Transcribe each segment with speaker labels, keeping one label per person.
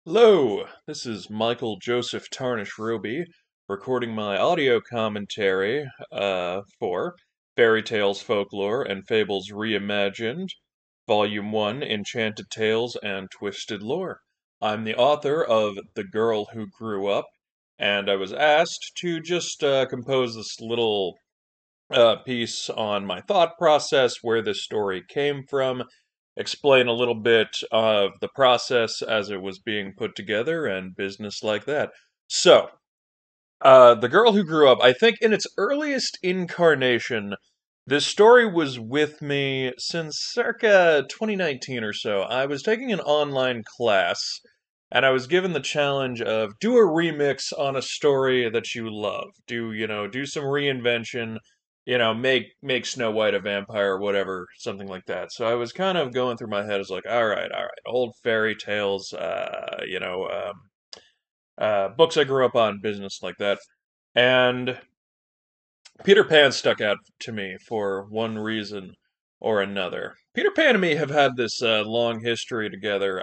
Speaker 1: Hello, this is Michael Joseph Tarnish Roby recording my audio commentary for Fairy Tales, Folklore, and Fables Reimagined, Volume 1, Enchanted Tales and Twisted Lore. I'm the author of The Girl Who Grew Up, and I was asked to just compose this little piece on my thought process, where this story came from, explain a little bit of the process as it was being put together, and business like that. So, The Girl Who Grew Up, I think in its earliest incarnation, this story was with me since circa 2019 or so. I was taking an online class, and I was given the challenge of do a remix on a story that you love. Do some reinvention, make Snow White a vampire or whatever, something like that. So I was kind of going through my head, I was like, all right, old fairy tales, books I grew up on, business like that. And Peter Pan stuck out to me for one reason or another. Peter Pan and me have had this long history together.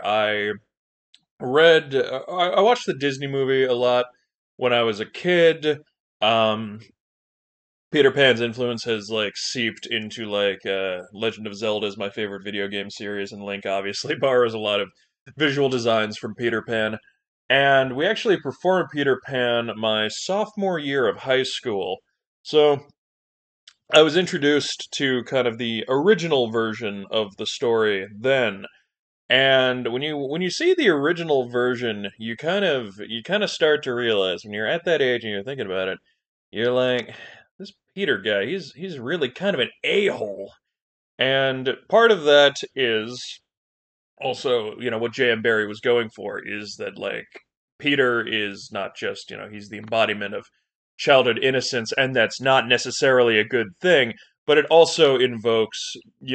Speaker 1: I watched the Disney movie a lot when I was a kid. Um, Peter Pan's influence has like seeped into Legend of Zelda is my favorite video game series, and Link obviously borrows a lot of visual designs from Peter Pan. And we actually performed Peter Pan my sophomore year of high school. So I was introduced to kind of the original version of the story then. And when you see the original version, you kind of start to realize when you're at that age and you're thinking about it, you're like, this Peter guy, he's really kind of an a-hole. And part of that is also, what J.M. Barrie was going for is that, like, Peter is not just, he's the embodiment of childhood innocence, and that's not necessarily a good thing, but it also invokes,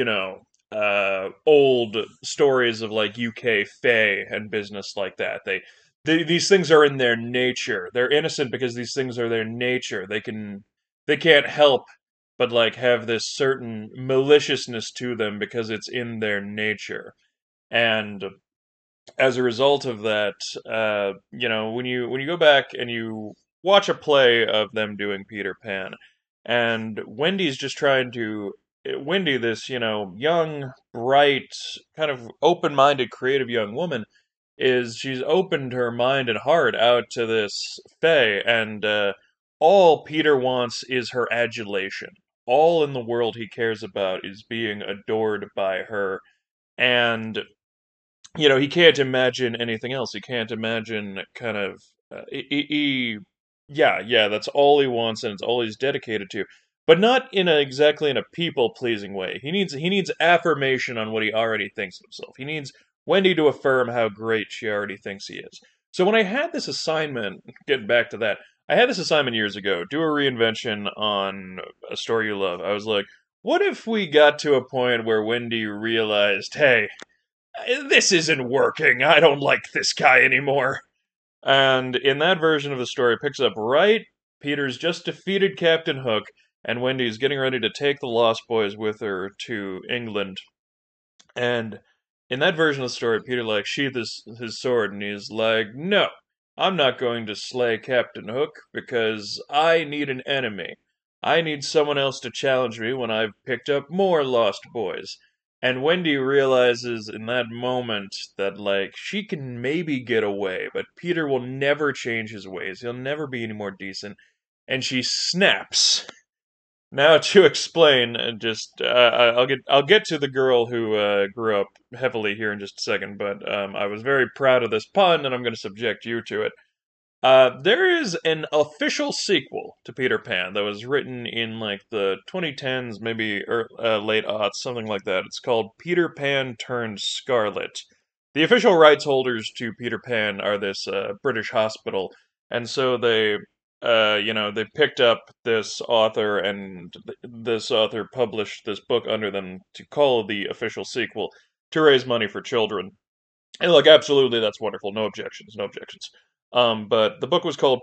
Speaker 1: old stories of, like, UK Fae and business like that. These things are in their nature. They're innocent because these things are their nature. They can't help but, like, have this certain maliciousness to them because it's in their nature. And as a result of that, when you go back and you watch a play of them doing Peter Pan, and Wendy's just trying to Wendy, this young, bright, kind of open-minded, creative young woman, is she's opened her mind and heart out to this Fae, and all Peter wants is her adulation. All in the world he cares about is being adored by her, and he can't imagine anything else. He can't imagine kind of yeah, that's all he wants and it's all he's dedicated to. But not exactly in a people pleasing way. He needs affirmation on what he already thinks of himself. He needs Wendy to affirm how great she already thinks he is. So when I had this assignment, getting back to that, I had this assignment years ago, do a reinvention on a story you love. I was like, what if we got to a point where Wendy realized, hey, this isn't working. I don't like this guy anymore. And in that version of the story, it picks up right. Peter's just defeated Captain Hook, and Wendy's getting ready to take the Lost Boys with her to England. And in that version of the story, Peter like sheathes his sword, and he's like, "No, I'm not going to slay Captain Hook because I need an enemy. I need someone else to challenge me when I've picked up more Lost Boys." And Wendy realizes in that moment that, like, she can maybe get away, but Peter will never change his ways. He'll never be any more decent. And she snaps. Now to explain, I'll get to the girl who grew up heavily here in just a second, but I was very proud of this pun, and I'm going to subject you to it. There is an official sequel to Peter Pan that was written in like the 2010s, maybe late aughts, something like that. It's called Peter Pan Turned Scarlet. The official rights holders to Peter Pan are this British hospital, and so they picked up this author, and this author published this book under them to call the official sequel to raise money for children. And look, absolutely, that's wonderful. No objections, no objections. But the book was called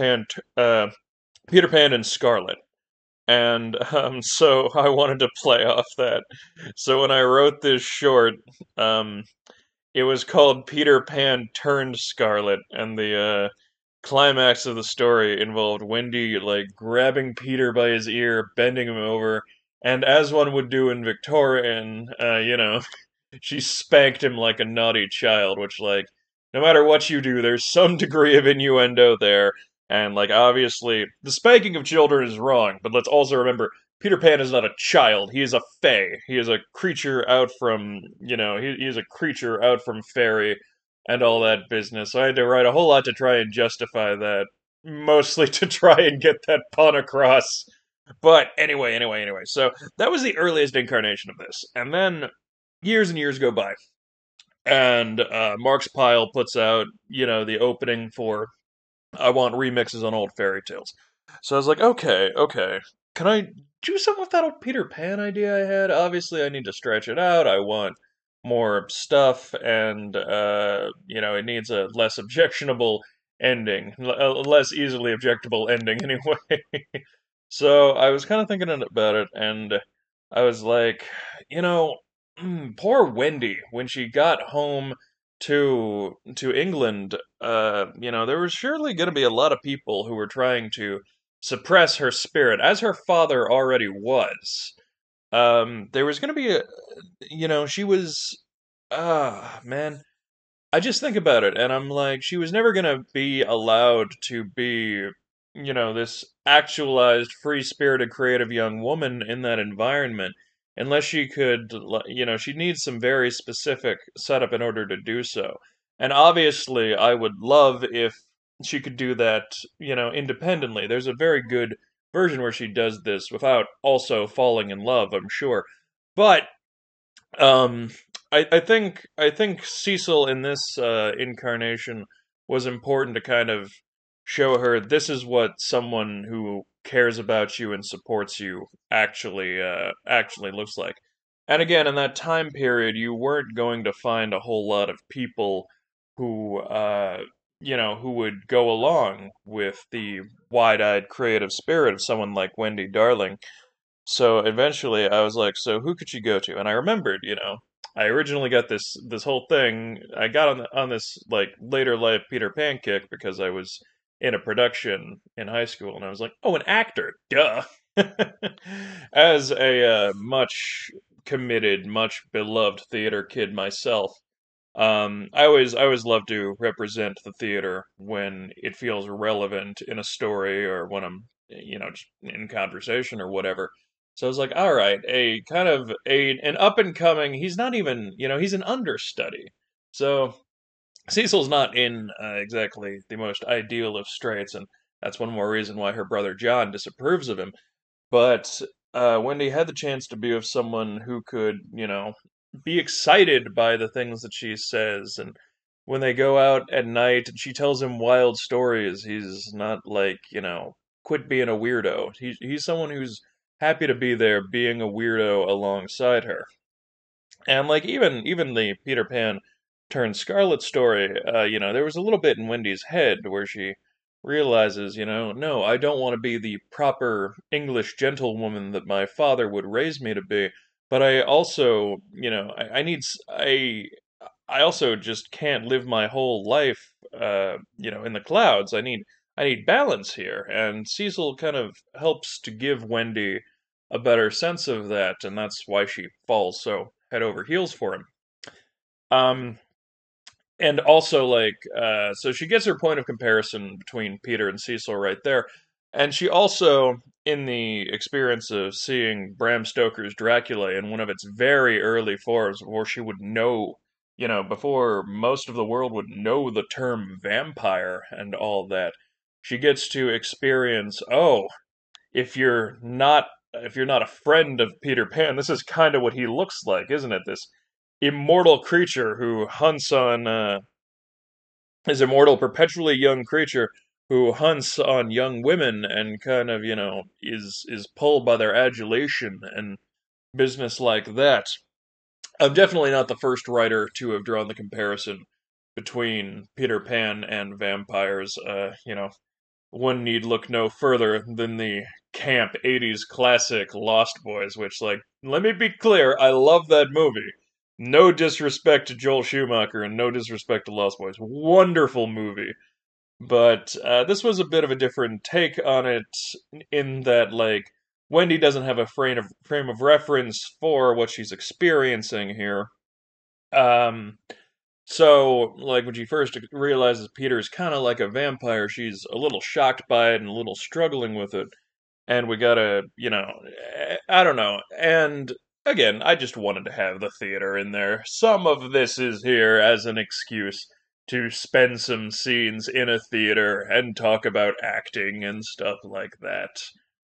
Speaker 1: Peter Pan and Scarlet, and so I wanted to play off that. So when I wrote this short, um, It was called Peter Pan Turned Scarlet, and the climax of the story involved Wendy like grabbing Peter by his ear, bending him over, and as one would do in Victorian, she spanked him like a naughty child, which, like, no matter what you do, there's some degree of innuendo there. And, like, obviously, the spanking of children is wrong, but let's also remember Peter Pan is not a child. He is a fae. He is a creature out from, he is a creature out from fairy and all that business. So I had to write a whole lot to try and justify that, mostly to try and get that pun across. But anyway. So that was the earliest incarnation of this. And then years and years go by, and Mark's Pile puts out, the opening for I want remixes on old fairy tales. So I was like, okay, can I do something with that old Peter Pan idea I had? Obviously, I need to stretch it out. I want more stuff, and it needs a less objectionable ending, a less easily objectable ending, anyway. So I was kind of thinking about it, and I was like, you know, poor Wendy when she got home to England. There was surely going to be a lot of people who were trying to suppress her spirit, as her father already was. There was going to be she was, man. I just think about it, and I'm like, she was never gonna be allowed to be, this actualized, free-spirited, creative young woman in that environment, unless she could, she needs some very specific setup in order to do so. And obviously, I would love if she could do that, independently. There's a very good version where she does this without also falling in love, I'm sure. But um, I think Cecil in this incarnation was important to kind of show her this is what someone who cares about you and supports you actually looks like. And again, in that time period, you weren't going to find a whole lot of people who who would go along with the wide-eyed creative spirit of someone like Wendy Darling. So eventually I was like, so who could she go to? And I remembered, I originally got this whole thing. I got on this like later life Peter Pan kick because I was in a production in high school, and I was like, oh, an actor, duh. As a much committed, much beloved theater kid myself, I always love to represent the theater when it feels relevant in a story or when I'm, just in conversation or whatever. So I was like, all right, a kind of an up and coming. He's not even, he's an understudy. So Cecil's not in exactly the most ideal of straits, and that's one more reason why her brother John disapproves of him. But Wendy had the chance to be with someone who could, be excited by the things that she says. And when they go out at night and she tells him wild stories, he's not like, quit being a weirdo. He's someone who's happy to be there being a weirdo alongside her. And like even the Peter Pan turned Scarlet story, there was a little bit in Wendy's head where she realizes, no, I don't want to be the proper English gentlewoman that my father would raise me to be, but I also, I also just can't live my whole life, in the clouds. I need balance here, and Cecil kind of helps to give Wendy a better sense of that, and that's why she falls so head over heels for him. Um, and also, like, so she gets her point of comparison between Peter and Cecil right there, and she also, in the experience of seeing Bram Stoker's Dracula in one of its very early forms, before she would know, before most of the world would know the term vampire and all that, she gets to experience, oh, if you're not a friend of Peter Pan, this is kind of what he looks like, isn't it? This immortal creature who hunts on this immortal, perpetually young creature who hunts on young women and kind of is pulled by their adulation and business like that. I'm definitely not the first writer to have drawn the comparison between Peter Pan and vampires. One need look no further than the camp 80s classic Lost Boys, which, like, let me be clear, I love that movie. No disrespect to Joel Schumacher and no disrespect to Lost Boys. Wonderful movie. But this was a bit of a different take on it in that, like, Wendy doesn't have a frame of reference for what she's experiencing here. Um, so, like, when she first realizes Peter is kind of like a vampire, she's a little shocked by it and a little struggling with it. And we gotta, I don't know. And again, I just wanted to have the theater in there. Some of this is here as an excuse to spend some scenes in a theater and talk about acting and stuff like that.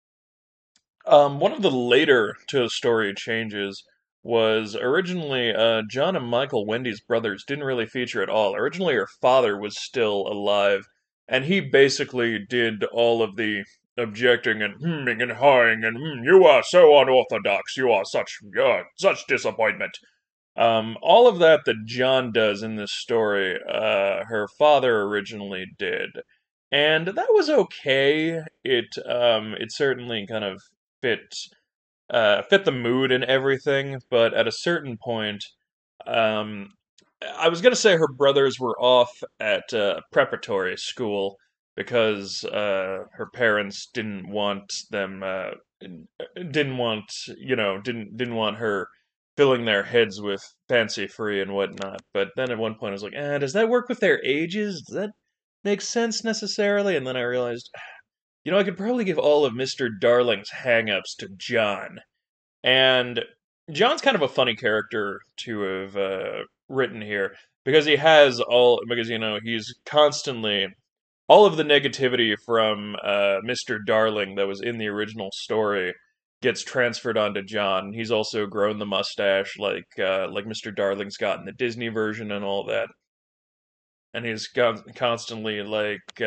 Speaker 1: One of the later to the story changes was originally John and Michael, Wendy's brothers, didn't really feature at all. Originally, her father was still alive, and he basically did all of the objecting and hmming and hawing and you are so unorthodox, you are such disappointment. All of that John does in this story, her father originally did, and that was okay. It certainly kind of fit fit the mood and everything, but at a certain point, um, I was gonna say her brothers were off at preparatory school because her parents didn't want them didn't want didn't want her filling their heads with fancy free and whatnot. But then at one point I was like, does that work with their ages? Does that make sense necessarily? And then I realized, I could probably give all of Mr. Darling's hang-ups to John. And John's kind of a funny character to have written here because he's constantly all of the negativity from Mr. Darling that was in the original story gets transferred onto John. He's also grown the mustache like Mr. Darling's got in the Disney version and all that. And he's constantly like,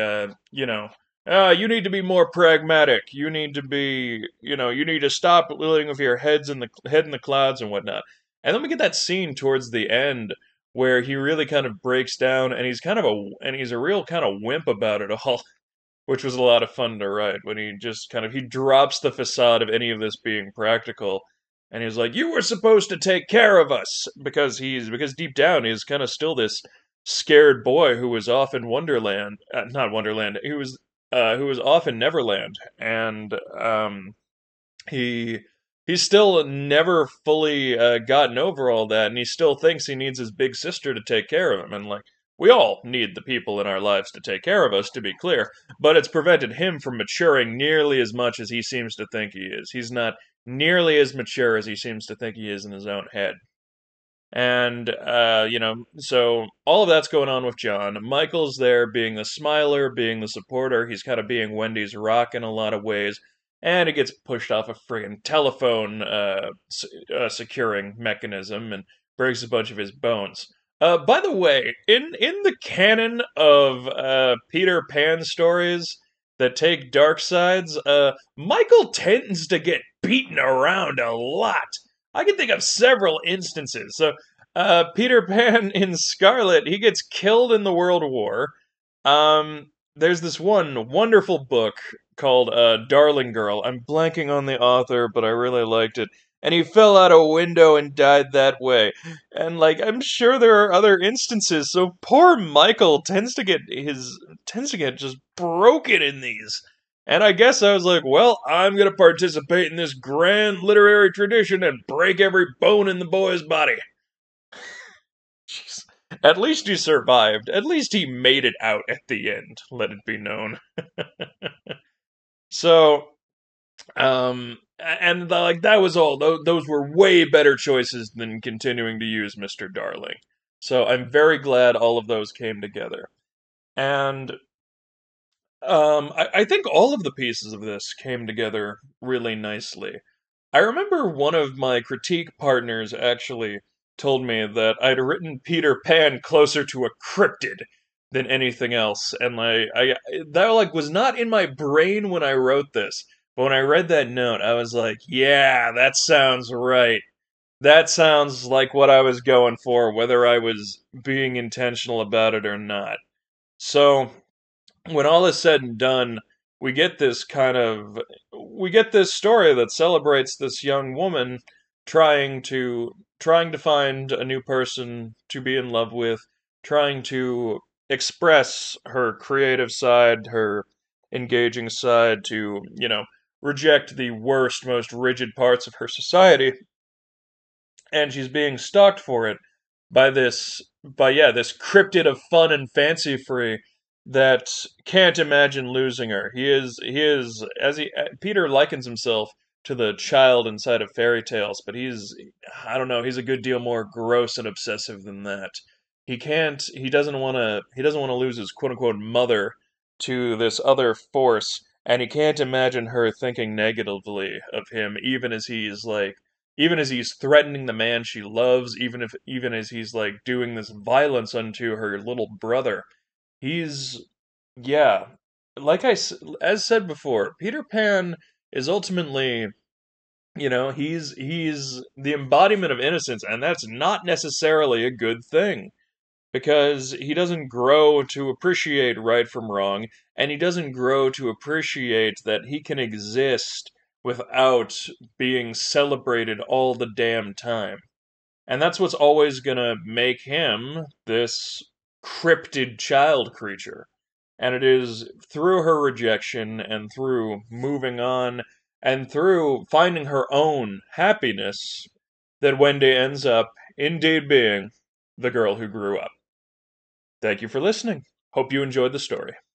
Speaker 1: you need to be more pragmatic. You need to be, you need to stop living with your head in the clouds and whatnot. And then we get that scene towards the end where he really kind of breaks down, and he's a real kind of wimp about it all, which was a lot of fun to write. When he just kind of he drops the facade of any of this being practical, and he's like, "You were supposed to take care of us," because deep down he's kind of still this scared boy who was off in Wonderland, not Wonderland, who was off in Neverland, and he he's still never fully gotten over all that, and he still thinks he needs his big sister to take care of him, and like we all need the people in our lives to take care of us, to be clear, but it's prevented him from maturing nearly as much as he seems to think he is. He's not nearly as mature as he seems to think he is in his own head. And, so all of that's going on with John. Michael's there being the smiler, being the supporter. He's kind of being Wendy's rock in a lot of ways. And he gets pushed off a friggin' telephone securing mechanism and breaks a bunch of his bones. By the way, in the canon of Peter Pan stories that take dark sides, Michael tends to get beaten around a lot. I can think of several instances. So, Peter Pan in Scarlet, he gets killed in the World War. There's this one wonderful book called Darling Girl. I'm blanking on the author, but I really liked it. And he fell out a window and died that way. And like, I'm sure there are other instances. So poor Michael tends to get just broken in these. And I guess I was like, well, I'm going to participate in this grand literary tradition and break every bone in the boy's body. Jeez. At least he survived. At least he made it out at the end, let it be known. So, and like that was all. Those were way better choices than continuing to use Mr. Darling. So I'm very glad all of those came together. And I think all of the pieces of this came together really nicely. I remember one of my critique partners actually told me that I'd written Peter Pan closer to a cryptid than anything else, and that like was not in my brain when I wrote this. But when I read that note, I was like, "Yeah, that sounds right. That sounds like what I was going for, whether I was being intentional about it or not." So when all is said and done, we get this story that celebrates this young woman trying to trying to find a new person to be in love with, trying to express her creative side, her engaging side, to, reject the worst, most rigid parts of her society, and she's being stalked for it by this cryptid of fun and fancy free that can't imagine losing her. He is as he Peter likens himself to the child inside of fairy tales, but I don't know, he's a good deal more gross and obsessive than that. He doesn't want to lose his quote unquote mother to this other force, and he can't imagine her thinking negatively of him, even as he's threatening the man she loves, even as he's like doing this violence unto her little brother. He's yeah, as said before, Peter Pan is ultimately, he's the embodiment of innocence, and that's not necessarily a good thing because he doesn't grow to appreciate right from wrong, and he doesn't grow to appreciate that he can exist without being celebrated all the damn time. And that's what's always gonna make him this cryptid child creature. And it is through her rejection and through moving on and through finding her own happiness that Wendy ends up indeed being the girl who grew up. Thank you for listening. Hope you enjoyed the story.